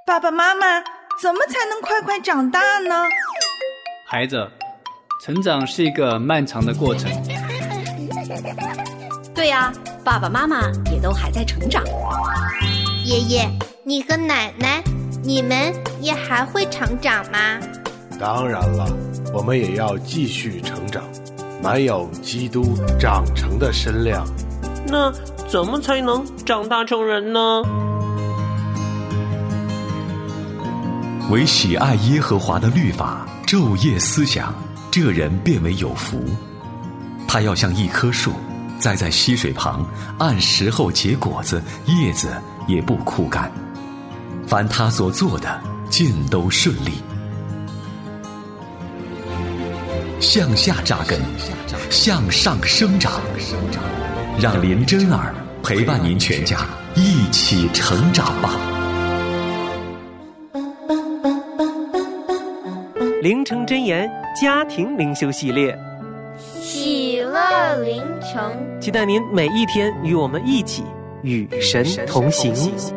爸爸妈妈，怎么才能快快长大呢？ 孩子，成长是一个漫长的过程。 对呀，爸爸妈妈也都还在成长。 爷爷，你和奶奶，你们也还会成长吗？ 当然了，我们也要继续成长，满有基督长成的身量。 那怎么才能长大成人呢？ 唯喜爱耶和华的律法，昼夜思想，这人便为有福。他要像一棵树，栽在溪水旁，按时候结果子，叶子也不枯干。凡他所做的，尽都顺利。向下扎根，向上生长，让林真儿陪伴您全家一起成长吧。 灵城真言家庭灵修系列， 喜乐灵城， 期待您每一天与我们一起与神同行。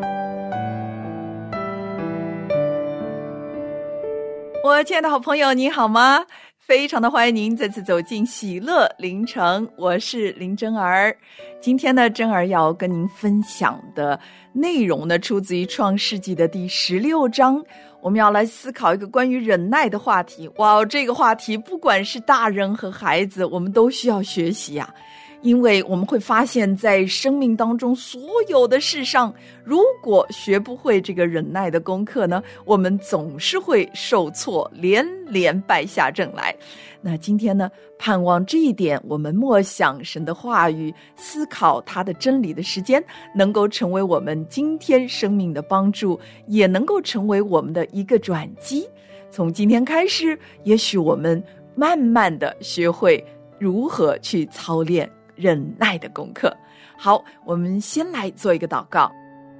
我亲爱的好朋友，你好吗？非常的欢迎您再次走进喜乐灵城，我是林真儿。今天呢，真儿要跟您分享的内容呢，出自于创世纪的第16章。我们要来思考一个关于忍耐的话题。哇，这个话题不管是大人和孩子，我们都需要学习啊。因为我们会发现在生命当中所有的事上，如果学不会这个忍耐的功课呢，我们总是会受挫，连连败下阵来。那今天呢，盼望这一点，我们默想神的话语，思考他的真理的时间，能够成为我们今天生命的帮助，也能够成为我们的一个转机。从今天开始，也许我们慢慢的学会如何去操练忍耐的功课。好，我们先来做一个祷告。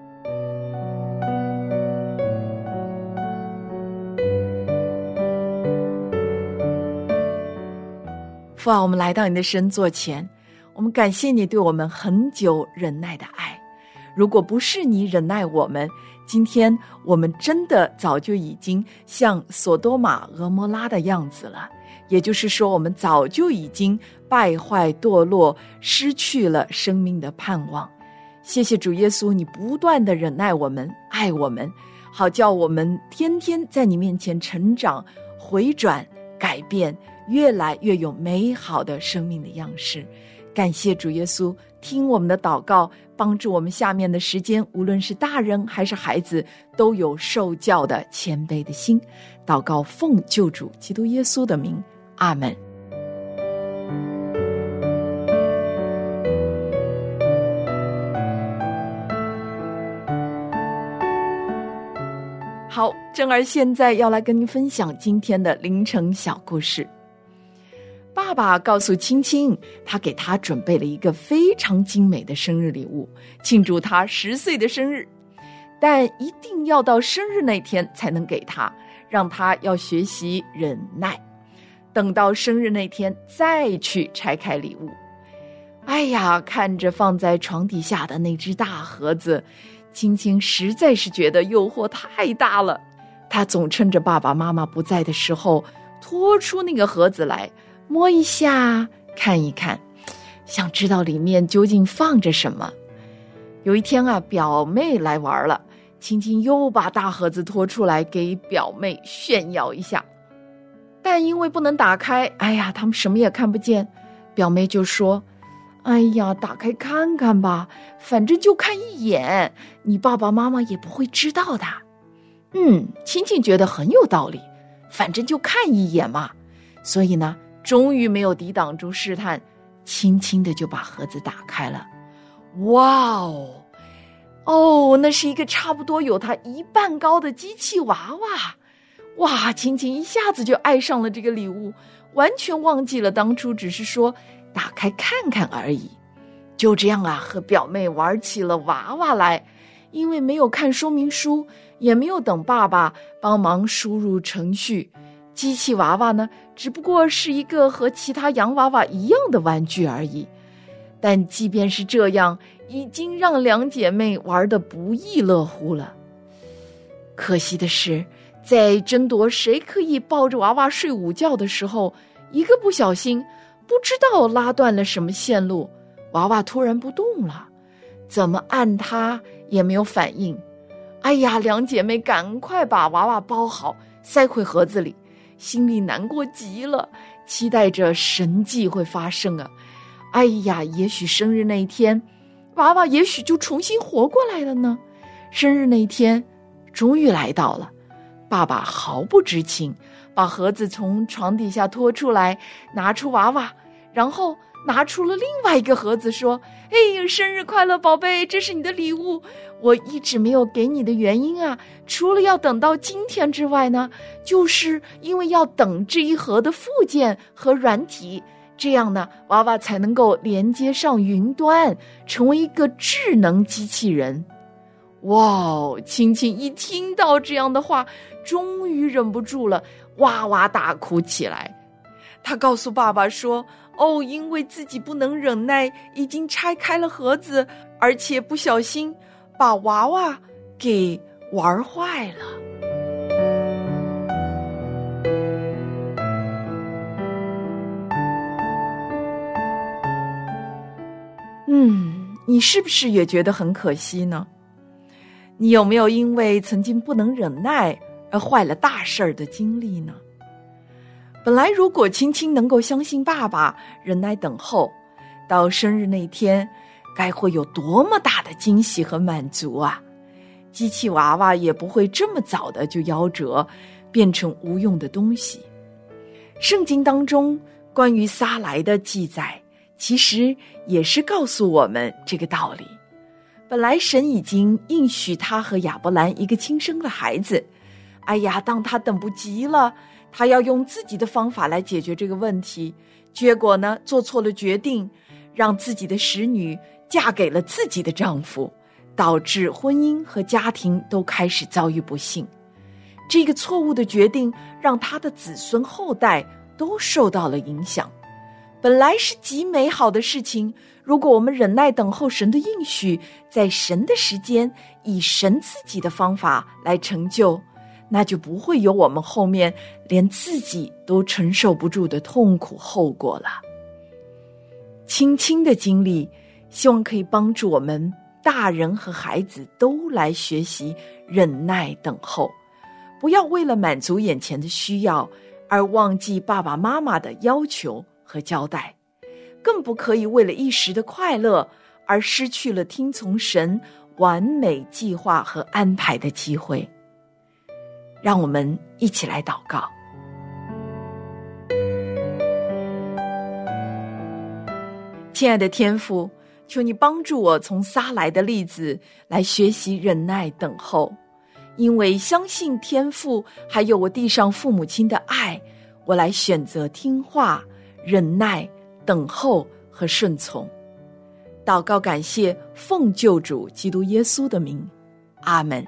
父啊，我们来到你的神座前，我们感谢你对我们很久忍耐的爱。如果不是你忍耐我们，今天我们真的早就已经像索多玛俄摩拉的样子了。也就是说，我们早就已经败坏堕落，失去了生命的盼望。谢谢主耶稣，你不断的忍耐我们，爱我们，好叫我们天天在你面前成长、回转、改变，越来越有美好的生命的样式。感谢主耶稣，听我们的祷告，帮助我们下面的时间，无论是大人还是孩子，都有受教的谦卑的心。祷告奉救主基督耶稣的名，阿们。好，真儿现在要来跟您分享今天的凌晨小故事。爸爸告诉青青，他给他准备了一个非常精美的生日礼物，庆祝他10岁的生日，但一定要到生日那天才能给他，让他要学习忍耐，等到生日那天再去拆开礼物。哎呀，看着放在床底下的那只大盒子，青青实在是觉得诱惑太大了。他总趁着爸爸妈妈不在的时候，拖出那个盒子来，摸一下，看一看，想知道里面究竟放着什么。有一天啊，表妹来玩了，青青又把大盒子拖出来给表妹炫耀一下，但因为不能打开，哎呀，他们什么也看不见。表妹就说，哎呀，打开看看吧，反正就看一眼，你爸爸妈妈也不会知道的。青青觉得很有道理，反正就看一眼嘛。所以呢，终于没有抵挡住试探，轻轻的就把盒子打开了。哇哦，那是一个差不多有它1半高的机器娃娃。哇，青青一下子就爱上了这个礼物，完全忘记了当初只是说打开看看而已。就这样啊，和表妹玩起了娃娃来。因为没有看说明书，也没有等爸爸帮忙输入程序，机器娃娃呢，只不过是一个和其他洋娃娃一样的玩具而已。但即便是这样，已经让两姐妹玩得不亦乐乎了。 可惜的是，在争夺谁可以抱着娃娃睡午觉的时候，一个不小心，不知道拉断了什么线路，娃娃突然不动了，怎么按它也没有反应。哎呀，两姐妹赶快把娃娃包好，塞回盒子里，心里难过极了，期待着神迹会发生啊！哎呀，也许生日那一天，娃娃也许就重新活过来了呢。生日那一天终于来到了，爸爸毫不知情，把盒子从床底下拖出来，拿出娃娃，然后拿出了另外一个盒子，说：哎，生日快乐，宝贝，这是你的礼物。我一直没有给你的原因啊，除了要等到今天之外呢，就是因为要等这一盒的附件和软体，这样呢，娃娃才能够连接上云端，成为一个智能机器人。哇，青青一听到这样的话，终于忍不住了，哇哇大哭起来。他告诉爸爸说：因为自己不能忍耐，已经拆开了盒子，而且不小心把娃娃给玩坏了。你是不是也觉得很可惜呢？你有没有因为曾经不能忍耐而坏了大事儿的经历呢？本来如果青青能够相信爸爸，忍耐等候，到生日那天该会有多么大的惊喜和满足啊！机器娃娃也不会这么早的就夭折，变成无用的东西。圣经当中关于撒莱的记载，其实也是告诉我们这个道理。本来神已经应许他和亚伯兰一个亲生的孩子，哎呀，当他等不及了，他要用自己的方法来解决这个问题，结果呢，做错了决定，让自己的使女嫁给了自己的丈夫，导致婚姻和家庭都开始遭遇不幸。这个错误的决定让他的子孙后代都受到了影响。本来是极美好的事情，如果我们忍耐等候神的应许，在神的时间，以神自己的方法来成就，那就不会有我们后面连自己都承受不住的痛苦后果了。青青的经历，希望可以帮助我们大人和孩子都来学习忍耐等候，不要为了满足眼前的需要而忘记爸爸妈妈的要求和交代，更不可以为了一时的快乐而失去了听从神完美计划和安排的机会。让我们一起来祷告。亲爱的天父，求你帮助我从撒莱的例子来学习忍耐等候，因为相信天父还有我地上父母亲的爱，我来选择听话、忍耐、等候和顺从。祷告感谢，奉救主基督耶稣的名，阿们。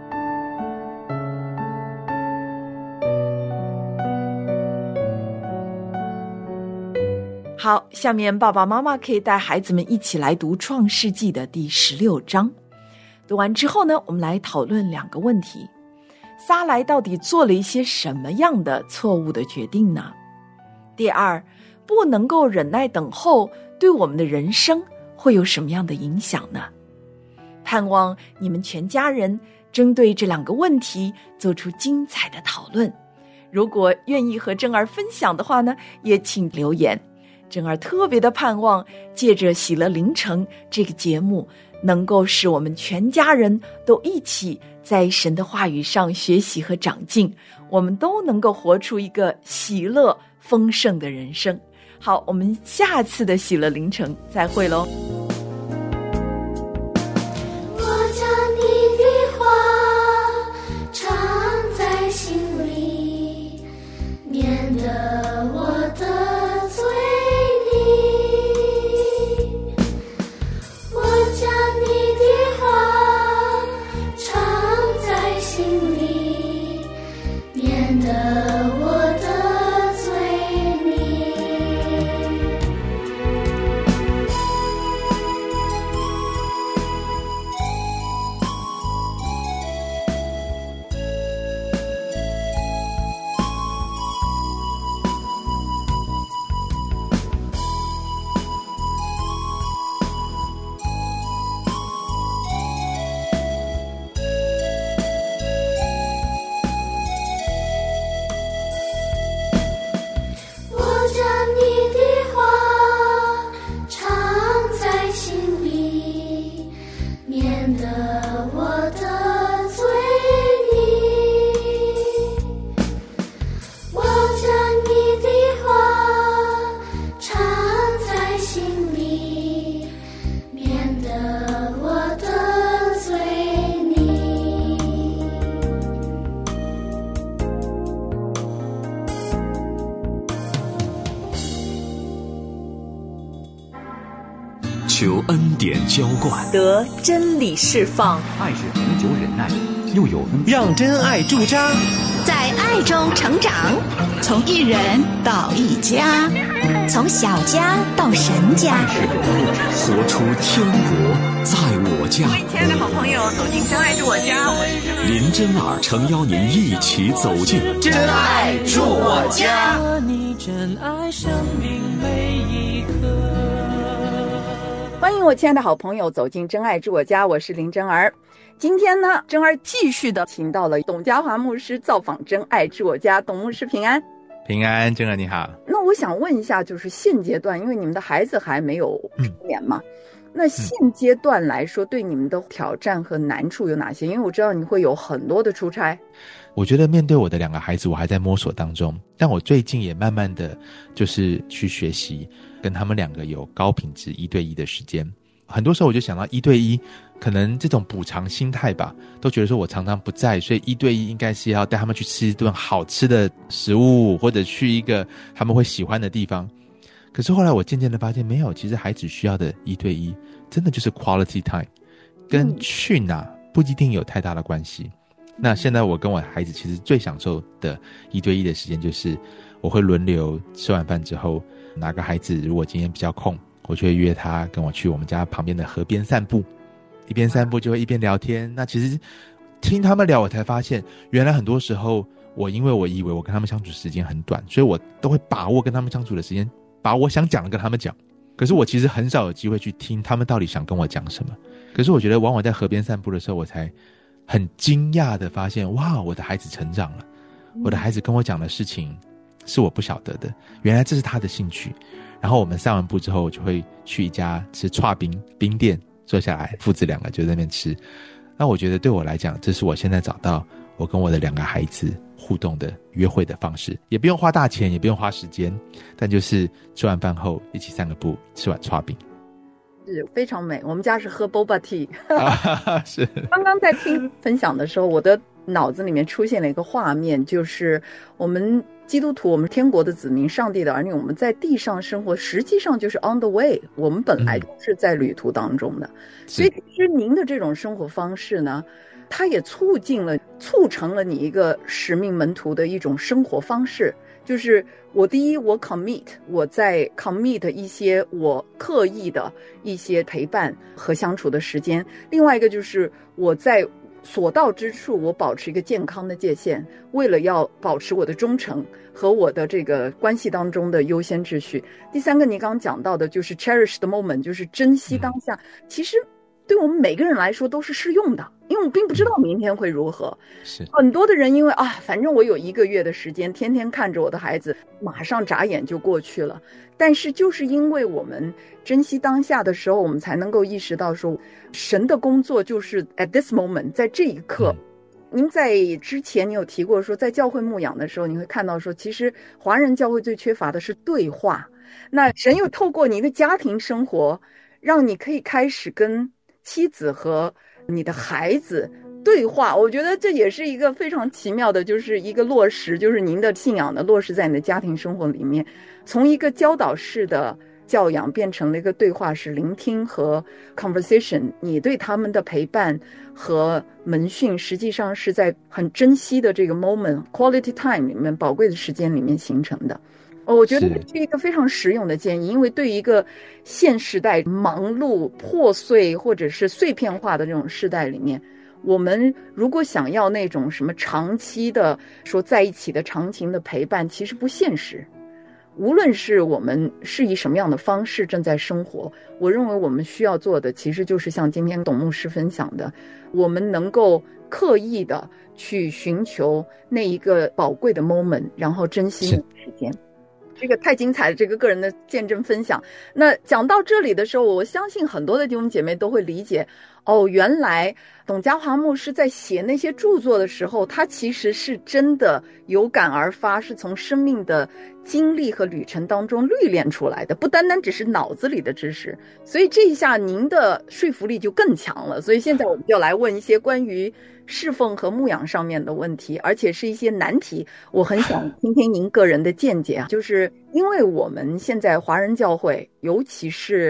好，下面爸爸妈妈可以带孩子们一起来读创世纪的第16章。读完之后呢，我们来讨论2个问题。撒莱到底做了一些什么样的错误的决定呢？第二，不能够忍耐等候，对我们的人生会有什么样的影响呢？盼望你们全家人针对这2个问题做出精彩的讨论。如果愿意和珍儿分享的话呢，也请留言。珍儿特别的盼望借着喜乐凌晨这个节目，能够使我们全家人都一起在神的话语上学习和长进，我们都能够活出一个喜乐丰盛的人生。好，我们下次的喜乐凌晨再会咯。 点浇灌， 得真理释放， 爱是恒久忍耐，又有温让真爱驻扎， 在爱中成长， 从一人到一家， 从小家到神家， 活出天国在我家。 各位亲爱的好朋友，走进真爱住我家，我是林真儿诚邀您一起走进真爱住我家。 你真爱生命每一刻。 欢迎我亲爱的好朋友走进真爱住我家，我是林真儿。今天呢，真儿继续的请到了董家华牧师造访真爱住我家。董牧师平安。 平安，真儿你好。 那我想问一下，就是现阶段，因为你们的孩子还没有成年嘛，那现阶段来说，对你们的挑战和难处有哪些？因为我知道你会有很多的出差。 我觉得面对我的2个孩子，我还在摸索当中，但我最近也慢慢的就是去学习跟他们2个有高品质1对1的时间。很多时候我就想到1对1可能这种补偿心态吧，都觉得说我常常不在，所以1对1应该是要带他们去吃一顿好吃的食物，或者去一个他们会喜欢的地方。可是后来我渐渐的发现，没有，其实孩子需要的1对1真的就是 quality time， 跟去哪不一定有太大的关系。那现在我跟我孩子其实最享受的1对1的时间，就是我会轮流吃完饭之后，哪个孩子如果今天比较空，我就会约他跟我去我们家旁边的河边散步，一边散步就会一边聊天。那其实听他们聊，我才发现原来很多时候因为我以为我跟他们相处时间很短，所以我都会把握跟他们相处的时间，把我想讲的跟他们讲。可是我其实很少有机会去听他们到底想跟我讲什么。可是我觉得往往在河边散步的时候，我才很惊讶的发现，哇，我的孩子成长了，我的孩子跟我讲的事情是我不晓得的，原来这是他的兴趣。然后我们散完步之后，就会去一家吃剉冰冰店，坐下来父子2个就在那边吃。那我觉得对我来讲，这是我现在找到我跟我的2个孩子互动的约会的方式，也不用花大钱，也不用花时间，但就是吃完饭后一起散个步，吃碗剉冰， 是非常美。我们家是喝 boba tea 是。 刚刚在听分享的时候，我的脑子里面出现了一个画面，就是我们基督徒，我们天国的子民，上帝的儿女，我们在地上生活，实际上就是 on the way， 我们本来就是在旅途当中的。所以其实您的这种生活方式呢，它也促成了你一个使命门徒的一种生活方式。就是我第一，我 commit， 我在 commit 一些我刻意的一些陪伴和相处的时间。另外一个就是我在所到之处，我保持一个健康的界限，为了要保持我的忠诚和我的这个关系当中的优先秩序。第三个，你刚刚讲到的就是 cherish the moment， 就是珍惜当下。其实对我们每个人来说都是适用的，因为我并不知道明天会如何。 是很多的人因为反正我有1个月的时间，天天看着我的孩子，马上眨眼就过去了。但是就是因为我们珍惜当下的时候，我们才能够意识到说，神的工作就是 at this moment， 在这一刻。您在之前你有提过说，在教会牧养的时候，你会看到说，其实华人教会最缺乏的是对话。那神又透过您的家庭生活，让你可以开始跟妻子和你的孩子对话。我觉得这也是一个非常奇妙的，就是一个落实，就是您的信仰的落实在你的家庭生活里面，从一个教导式的教养变成了一个对话式聆听和 conversation。 你对他们的陪伴和门训实际上是在很珍惜的这个 moment quality time 里面，宝贵的时间里面形成的。我觉得这是一个非常实用的建议，因为对于一个现时代忙碌破碎或者是碎片化的这种时代里面，我们如果想要那种什么长期的说在一起的长情的陪伴，其实不现实。无论是我们是以什么样的方式正在生活，我认为我们需要做的其实就是像今天董牧师分享的，我们能够刻意的去寻求那一个宝贵的 moment， 然后珍惜那个时间。这个太精彩了，这个个人的见证分享。那讲到这里的时候，我相信很多的弟兄姐妹都会理解，原来董家华牧师在写那些著作的时候，他其实是真的有感而发，是从生命的经历和旅程当中历练出来的，不单单只是脑子里的知识。所以这一下您的说服力就更强了。所以现在我们就来问一些关于侍奉和牧养上面的问题，而且是一些难题。我很想听听您个人的见解啊，就是因为我们现在华人教会，尤其是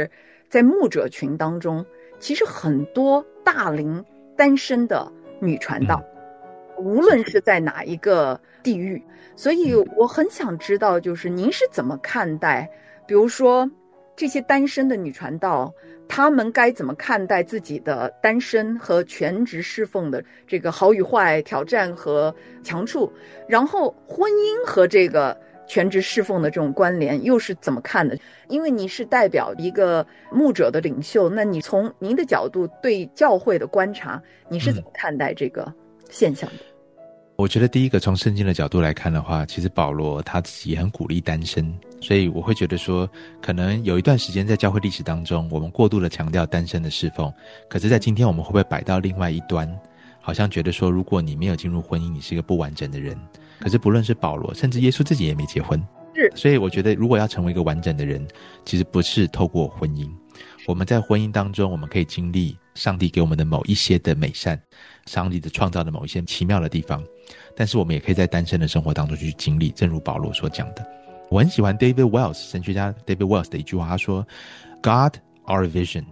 在牧者群当中，其实很多大龄单身的女传道，无论是在哪一个地域。所以我很想知道，就是您是怎么看待，比如说这些单身的女传道，她们该怎么看待自己的单身和全职侍奉的这个好与坏、挑战和强处，然后婚姻和这个全职侍奉的这种关联又是怎么看的？因为你是代表一个牧者的领袖，那你从您的角度对教会的观察，你是怎么看待这个现象的？ 我觉得第一个从圣经的角度来看的话，其实保罗他自己也很鼓励单身，所以我会觉得说，可能有一段时间在教会历史当中，我们过度的强调单身的侍奉，可是在今天我们会不会摆到另外一端，好像觉得说，如果你没有进入婚姻，你是一个不完整的人。可是不论是保罗，甚至耶稣自己也没结婚，所以我觉得如果要成为一个完整的人，其实不是透过婚姻。我们在婚姻当中，我们可以经历上帝给我们的某一些的美善，上帝的创造的某一些奇妙的地方，但是我们也可以在单身的生活当中去经历，正如保罗所讲的。我很喜欢 David Wells 神学家 David Wells 的一句话，他说 God our vision,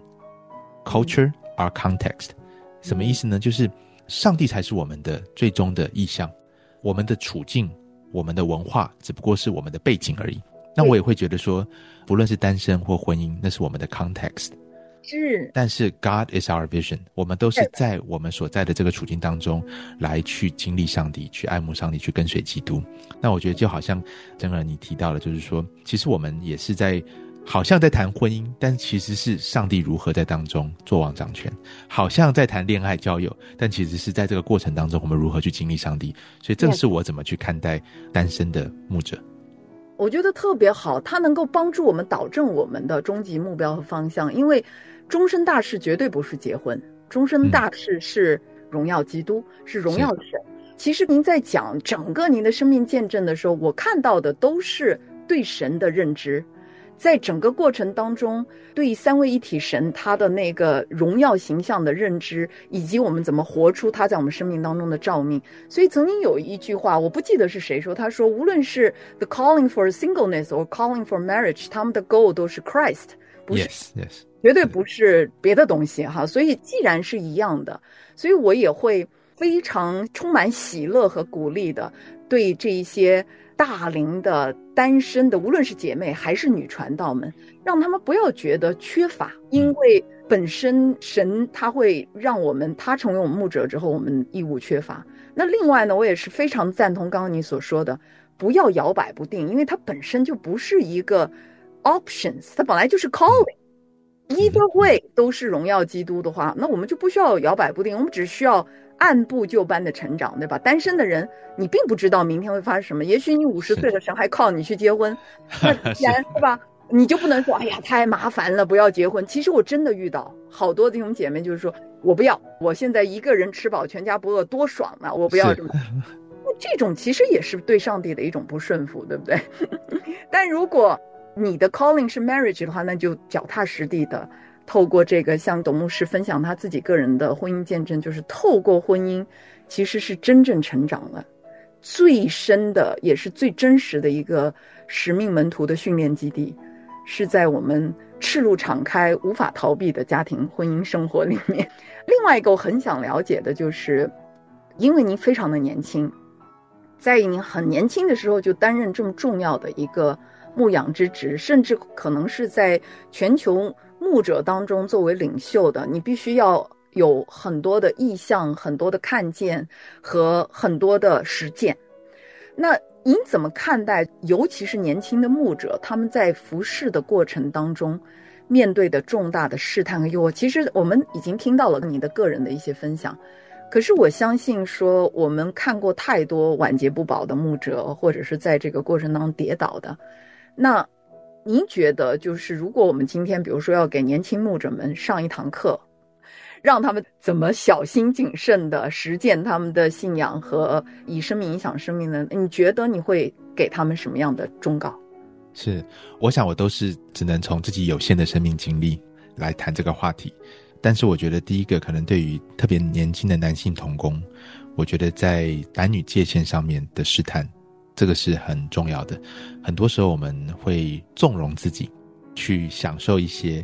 culture our context。 什么意思呢？就是上帝才是我们的最终的意向，我们的处境，我们的文化只不过是我们的背景而已。那我也会觉得说，不论是单身或婚姻，那是我们的 context， 是，但是 God is our vision， 我们都是在我们所在的这个处境当中来去经历上帝，去爱慕上帝，去跟随基督。那我觉得就好像真儿你提到了，就是说其实我们也是在好像在谈婚姻，但其实是上帝如何在当中作王掌权，好像在谈恋爱交友，但其实是在这个过程当中我们如何去经历上帝。所以这个是我怎么去看待单身的牧者。 我觉得特别好，它能够帮助我们导正我们的终极目标和方向。因为终身大事绝对不是结婚，终身大事是荣耀基督，是荣耀神。其实您在讲整个您的生命见证的时候，我看到的都是对神的认知，在整个过程当中对三位一体神他的那个荣耀形象的认知，以及我们怎么活出他在我们生命当中的召命。所以曾经有一句话，我不记得是谁说，他说无论是 the calling for singleness or calling for marriage， 他们的 goal 都是 Christ， 不是 yes， 绝对不是别的东西哈。所以既然是一样的，所以我也会非常充满喜乐和鼓励的对这一些大龄的单身的，无论是姐妹还是女传道们，让他们不要觉得缺乏，因为本身神他会让我们，他成为我们牧者之后，我们义务缺乏。那另外呢，我也是非常赞同刚刚你所说的，不要摇摆不定，因为它本身就不是一个 options， 它本来就是 calling。Either way 都是荣耀基督的话，那我们就不需要摇摆不定，我们只需要按部就班的成长，对吧？单身的人你并不知道明天会发生什么，也许你50岁的神还靠你去结婚，那既然对吧，你就不能说哎呀太麻烦了不要结婚。其实我真的遇到好多弟兄姐妹就是说我不要，我现在一个人吃饱全家不饿多爽啊，我不要这么那这种其实也是对上帝的一种不顺服，对不对？但如果你的 calling 是 marriage 的话，那就脚踏实地的透过这个，像董牧师分享他自己个人的婚姻见证，就是透过婚姻其实是真正成长了最深的也是最真实的一个使命门徒的训练基地，是在我们赤露敞开无法逃避的家庭婚姻生活里面。另外一个我很想了解的就是，因为您非常的年轻，在您很年轻的时候就担任这么重要的一个牧养之职，甚至可能是在全球牧者当中作为领袖的，你必须要有很多的意向，很多的看见和很多的实践。那您怎么看待尤其是年轻的牧者，他们在服事的过程当中面对的重大的试探和诱惑？其实我们已经听到了你的个人的一些分享，可是我相信说我们看过太多晚节不保的牧者，或者是在这个过程当中跌倒的。那您觉得就是如果我们今天比如说要给年轻牧者们上一堂课，让他们怎么小心谨慎的实践他们的信仰和以生命影响生命呢？你觉得你会给他们什么样的忠告？ 是，我想我都是只能从自己有限的生命经历来谈这个话题。但是我觉得第一个可能对于特别年轻的男性同工，我觉得在男女界限上面的试探，这个是很重要的。很多时候我们会纵容自己去享受一些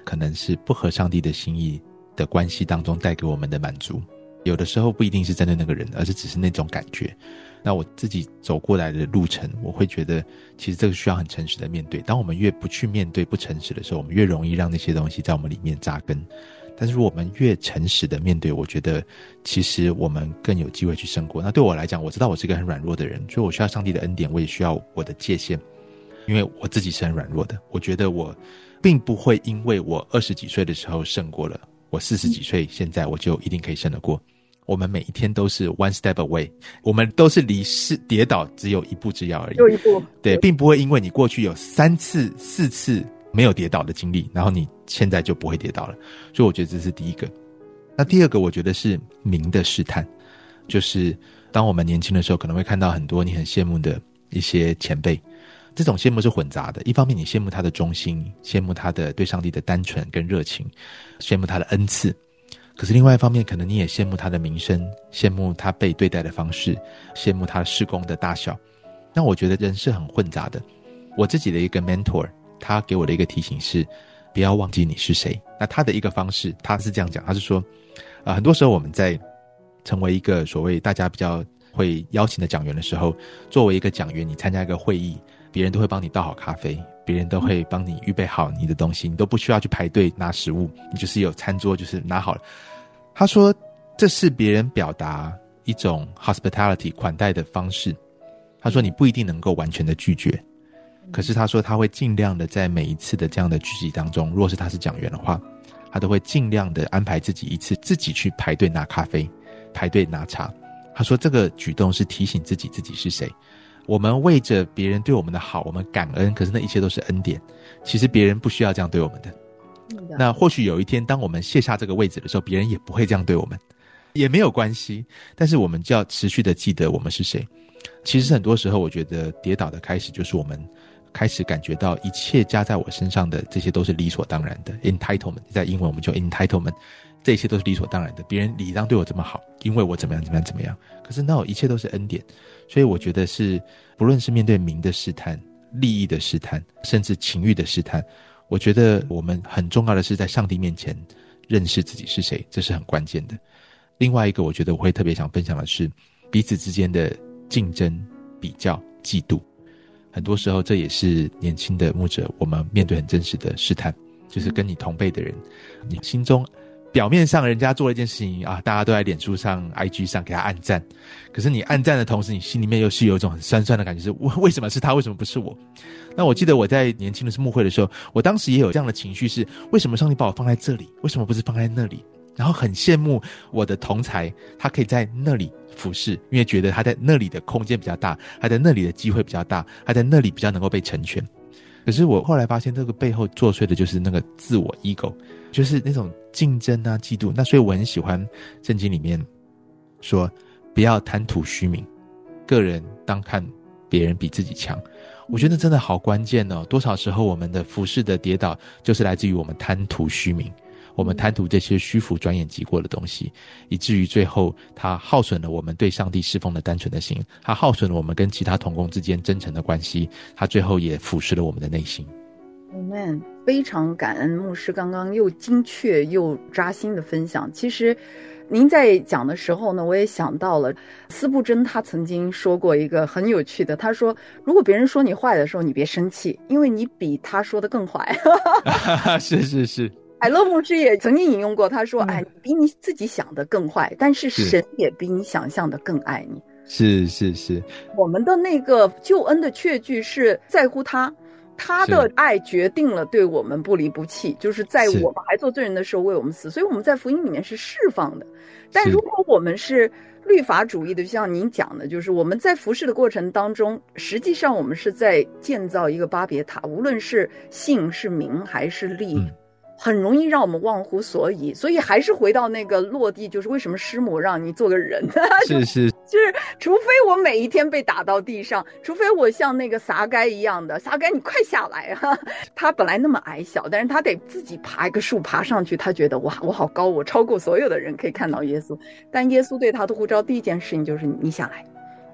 可能是不合上帝的心意的关系当中带给我们的满足。有的时候不一定是针对那个人，而是只是那种感觉。那我自己走过来的路程，我会觉得其实这个需要很诚实的面对。当我们越不去面对不诚实的时候，我们越容易让那些东西在我们里面扎根。但是如果我们越诚实的面对，我觉得其实我们更有机会去胜过。那对我来讲，我知道我是一个很软弱的人，所以我需要上帝的恩典，我也需要我的界限，因为我自己是很软弱的。我觉得我并不会因为我20几岁的时候胜过了，我40几岁现在我就一定可以胜得过。我们每一天都是 one step away， 我们都是离跌倒只有一步之遥而已。 有一步， 对，并不会因为你过去有3次、4次没有跌倒的经历，然后你现在就不会跌倒了。所以我觉得这是第一个。那第二个，我觉得是名的试探，就是当我们年轻的时候，可能会看到很多你很羡慕的一些前辈，这种羡慕是混杂的。一方面你羡慕他的忠心，羡慕他的对上帝的单纯跟热情，羡慕他的恩赐。可是另外一方面，可能你也羡慕他的名声，羡慕他被对待的方式，羡慕他事工的大小。那我觉得人是很混杂的。我自己的一个 mentor， 他给我的一个提醒是，不要忘记你是谁。那他的一个方式，他是这样讲，他是说，很多时候我们在成为一个所谓大家比较会邀请的讲员的时候，作为一个讲员，你参加一个会议，别人都会帮你倒好咖啡，别人都会帮你预备好你的东西，你都不需要去排队拿食物，你就是有餐桌就是拿好了。他说这是别人表达一种 hospitality 款待的方式。他说你不一定能够完全的拒绝，可是他说他会尽量的在每一次的这样的聚集当中，若是他是讲员的话，他都会尽量的安排自己一次自己去排队拿咖啡，排队拿茶。他说这个举动是提醒自己是谁。我们为着别人对我们的好，我们感恩，可是那一切都是恩典。其实别人不需要这样对我们的。那或许有一天当我们卸下这个位置的时候，别人也不会这样对我们，也没有关系。但是我们就要持续的记得我们是谁。其实很多时候我觉得跌倒的开始就是我们开始感觉到一切加在我身上的这些都是理所当然的。 entitlement 在英文我们就 entitlement， 这一切都是理所当然的，别人理当对我这么好，因为我怎么样。可是那一切都是恩典。所以我觉得是不论是面对名的试探、利益的试探，甚至情欲的试探，我觉得我们很重要的是在上帝面前认识自己是谁，这是很关键的。另外一个我觉得我会特别想分享的是彼此之间的竞争、比较、嫉妒。很多时候这也是年轻的牧者我们面对很真实的试探，就是跟你同辈的人，你心中表面上人家做了一件事情啊，大家都在脸书上 IG 上给他按赞，可是你按赞的同时，你心里面又是有一种很酸酸的感觉，是为什么是他，为什么不是我？那我记得我在年轻的牧会的时候，我当时也有这样的情绪，是为什么上帝把我放在这里，为什么不是放在那里？然后很羡慕我的同才，他可以在那里服侍，因为觉得他在那里的空间比较大，他在那里的机会比较大，他在那里比较能够被成全。可是我后来发现这个背后作祟的就是那个自我 ego， 就是那种竞争啊、嫉妒。那所以我很喜欢圣经里面说不要贪图虚名，个人当看别人比自己强。我觉得真的好关键哦。多少时候我们的服侍的跌倒就是来自于我们贪图虚名，我们贪图这些虚浮转眼即过的东西，以至于最后它耗损了我们对上帝侍奉的单纯的心，它耗损了我们跟其他同工之间真诚的关系，它最后也腐蚀了我们的内心。 Amen， 非常感恩牧师刚刚又精确又扎心的分享。其实您在讲的时候呢，我也想到了司布真他曾经说过一个很有趣的，他说如果别人说你坏的时候，你别生气，因为你比他说的更坏。 是海乐牧师也曾经引用过，他说你比你自己想的更坏，但是神也比你想象的更爱你。 是我们的那个救恩的确据是在乎他的爱决定了对我们不离不弃，就是在我们还做罪人的时候为我们死，所以我们在福音里面是释放的。但如果我们是律法主义的，就像您讲的，就是我们在服侍的过程当中，实际上我们是在建造一个巴别塔，无论是性是名还是利，很容易让我们忘乎所以。所以还是回到那个落地，就是为什么师母让你做个人是就是除非我每一天被打到地上，除非我像那个撒该一样的，撒该你快下来啊！他本来那么矮小，但是他得自己爬一个树爬上去，他觉得哇，我好高，我超过所有的人，可以看到耶稣。但耶稣对他的呼召第一件事情就是你下来，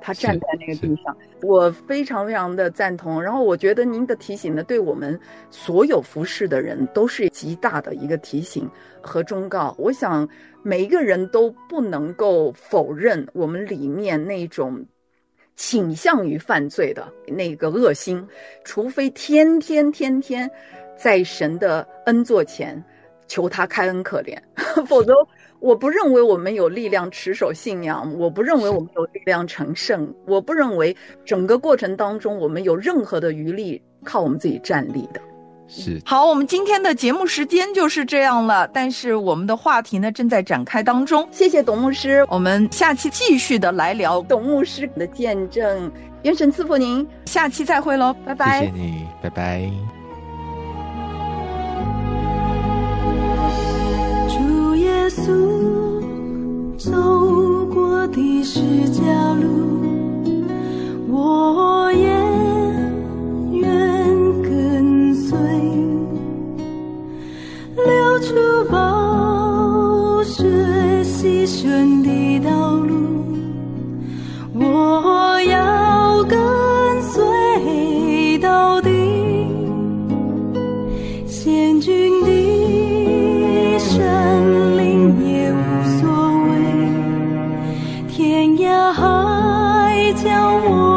他站在那个地上，我非常非常的赞同。然后我觉得您的提醒呢，对我们所有服侍的人都是极大的一个提醒和忠告。我想每一个人都不能够否认我们里面那种倾向于犯罪的那个恶心，除非天天在神的恩座前求他开恩可怜，否则我不认为我们有力量持守信仰，我不认为我们有力量成圣，我不认为整个过程当中我们有任何的余力靠我们自己站立的。 是。 好，我们今天的节目时间就是这样了，但是我们的话题呢正在展开当中。 谢谢董牧师， 我们下期继续的来聊董牧师的见证。愿神赐福您， 下期再会咯，拜拜。 谢谢你，拜拜。 主耶稣走过的十架路，我也愿跟随，流出宝血牺牲的道路，我要跟随到底，献君的生灵也无所谓，天涯海角我